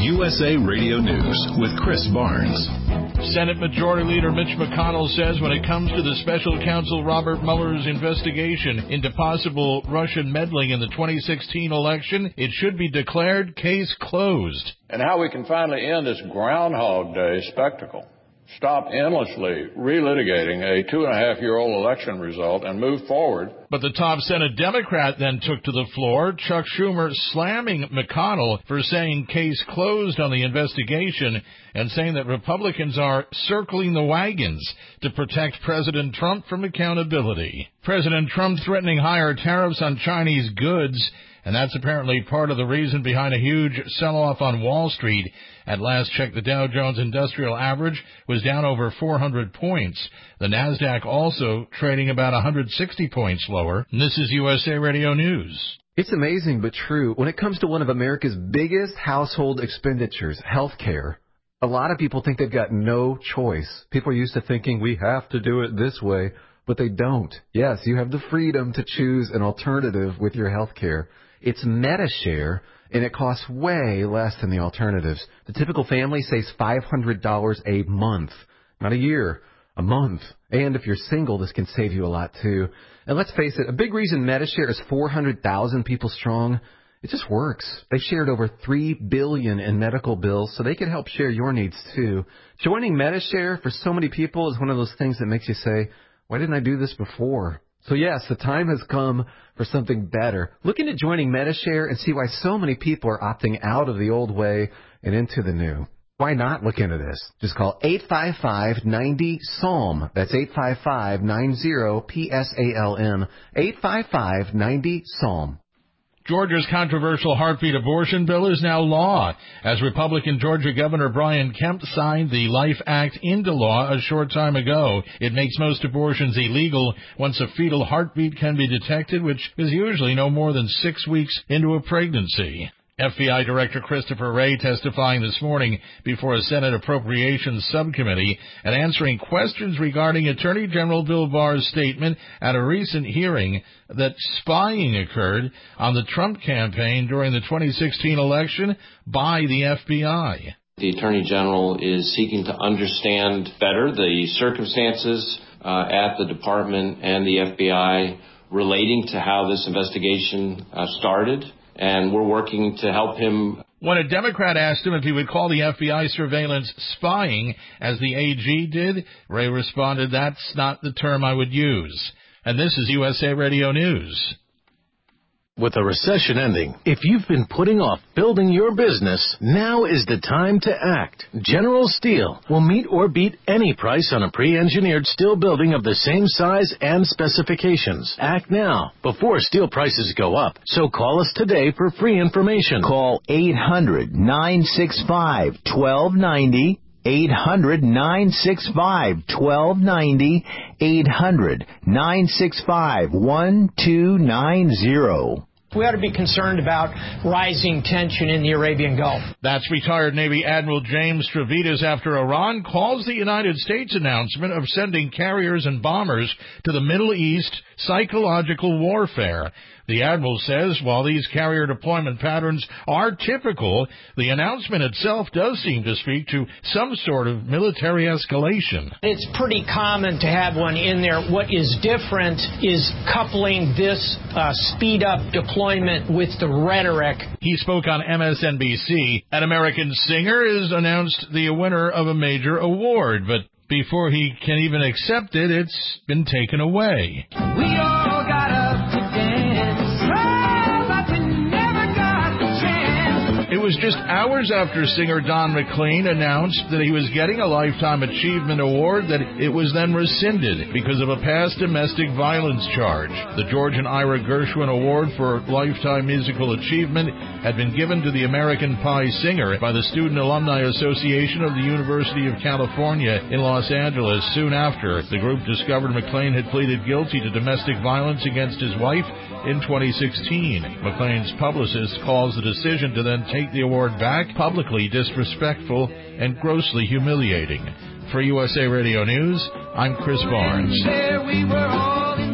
USA Radio News with Chris Barnes. Senate Majority Leader Mitch McConnell says when it comes to the special counsel Robert Mueller's investigation into possible Russian meddling in the 2016 election, it should be declared case closed. And how we can finally end this Groundhog Day spectacle. Stop endlessly relitigating a 2.5-year-old election result and move forward. But the top Senate Democrat then took to the floor, Chuck Schumer slamming McConnell for saying case closed on the investigation and saying that Republicans are circling the wagons to protect President Trump from accountability. President Trump threatening higher tariffs on Chinese goods, and that's apparently part of the reason behind a huge sell-off on Wall Street. At last check, the Dow Jones Industrial Average was down over 400 points. The Nasdaq also trading about 160 points lower. And this is USA Radio News. It's amazing but true. When it comes to one of America's biggest household expenditures, health care, a lot of people think they've got no choice. People are used to thinking we have to do it this way, but they don't. Yes, you have the freedom to choose an alternative with your health care. It's MediShare, and it costs way less than the alternatives. The typical family saves $500 a month, not a year, a month. And if you're single, this can save you a lot, too. And let's face it, a big reason MediShare is 400,000 people strong, it just works. They've shared over $3 billion in medical bills, so they can help share your needs, too. Joining MediShare for so many people is one of those things that makes you say, why didn't I do this before? So yes, the time has come for something better. Look into joining MediShare and see why so many people are opting out of the old way and into the new. Why not look into this? Just call 855-90-PSALM. That's 855-90-PSALM. 855-90-PSALM. Georgia's controversial heartbeat abortion bill is now law, as Republican Georgia Governor Brian Kemp signed the Life Act into law a short time ago. It makes most abortions illegal once a fetal heartbeat can be detected, which is usually no more than 6 weeks into a pregnancy. FBI Director Christopher Wray testifying this morning before a Senate Appropriations Subcommittee and answering questions regarding Attorney General Bill Barr's statement at a recent hearing that spying occurred on the Trump campaign during the 2016 election by the FBI. The Attorney General is seeking to understand better the circumstances at the department and the FBI relating to how this investigation started. And we're working to help him. When a Democrat asked him if he would call the FBI surveillance spying, as the AG did, Wray responded, "That's not the term I would use." And this is USA Radio News. With a recession ending, if you've been putting off building your business, now is the time to act. General Steel will meet or beat any price on a pre-engineered steel building of the same size and specifications. Act now, before steel prices go up. So call us today for free information. Call 800-965-1290. 800-965-1290, 800-965-1290. We ought to be concerned about rising tension in the Arabian Gulf. That's retired Navy Admiral James Stavridis after Iran calls the United States announcement of sending carriers and bombers to the Middle East psychological warfare. The Admiral says while these carrier deployment patterns are typical, the announcement itself does seem to speak to some sort of military escalation. It's pretty common to have one in there. What is different is coupling this speed-up deployment with the rhetoric. He spoke on MSNBC. An American singer is announced the winner of a major award, but before he can even accept it, it's been taken away. We all got up to dance, but we never got the chance. It was just hours after singer Don McLean announced that he was getting a Lifetime Achievement Award that it was then rescinded because of a past domestic violence charge. The George and Ira Gershwin Award for Lifetime Musical Achievement had been given to the American Pie singer by the Student Alumni Association of the University of California in Los Angeles. Soon after, the group discovered McLean had pleaded guilty to domestic violence against his wife in 2016. McLean's publicist calls the decision to then take the award back publicly disrespectful and grossly humiliating. For USA Radio News, I'm Chris Barnes. There we were all in